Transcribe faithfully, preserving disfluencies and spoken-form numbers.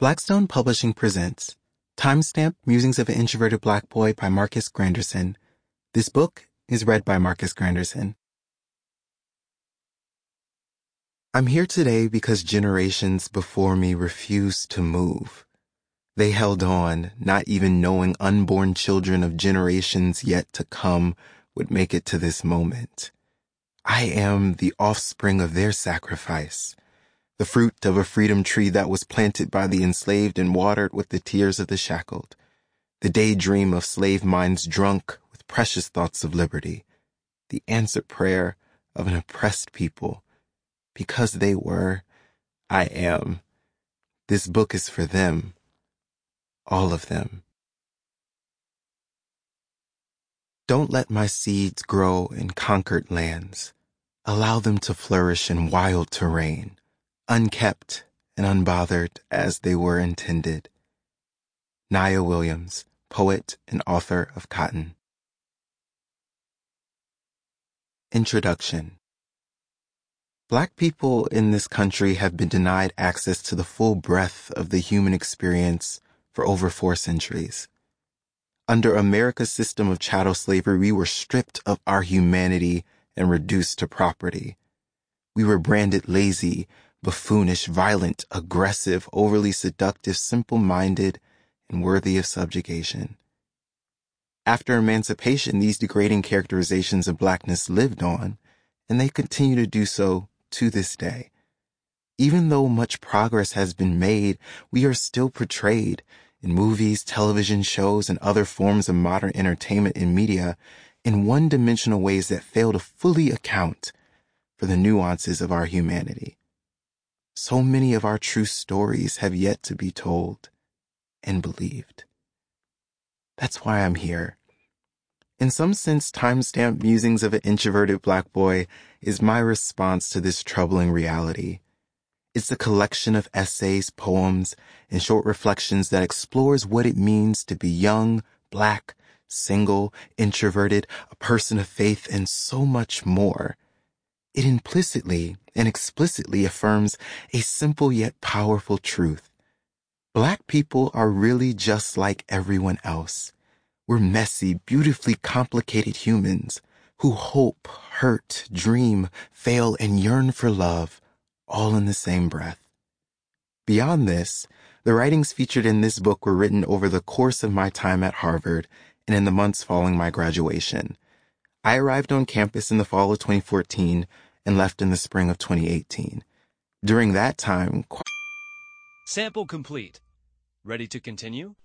Blackstone Publishing presents Timestamp Musings of an Introverted Black Boy by Marcus Granderson. This book is read by Marcus Granderson. I'm here today because generations before me refused to move. They held on, not even knowing unborn children of generations yet to come would make it to this moment. I am the offspring of their sacrifice, the fruit of a freedom tree that was planted by the enslaved and watered with the tears of the shackled, the daydream of slave minds drunk with precious thoughts of liberty, the answered prayer of an oppressed people. Because they were, I am. This book is for them, all of them. Don't let my seeds grow in conquered lands. Allow them to flourish in wild terrain, unkept and unbothered as they were intended. Nia Williams, poet and author of Cotton. Introduction. Black people in this country have been denied access to the full breadth of the human experience for over four centuries. Under America's system of chattel slavery, we were stripped of our humanity and reduced to property. We were branded lazy, buffoonish, violent, aggressive, overly seductive, simple-minded, and worthy of subjugation. After emancipation, these degrading characterizations of blackness lived on, and they continue to do so to this day. Even though much progress has been made, we are still portrayed in movies, television shows, and other forms of modern entertainment and media in one-dimensional ways that fail to fully account for the nuances of our humanity. So many of our true stories have yet to be told and believed. That's why I'm here. In some sense, Timestamp Musings of an Introverted Black Boy is my response to this troubling reality. It's a collection of essays, poems, and short reflections that explores what it means to be young, black, single, introverted, a person of faith, and so much more. It implicitly and explicitly affirms a simple yet powerful truth. Black people are really just like everyone else. We're messy, beautifully complicated humans who hope, hurt, dream, fail, and yearn for love, all in the same breath. Beyond this, the writings featured in this book were written over the course of my time at Harvard and in the months following my graduation. I arrived on campus in the fall of twenty fourteen and left in the spring of twenty eighteen. During that time... Sample complete. Ready to continue?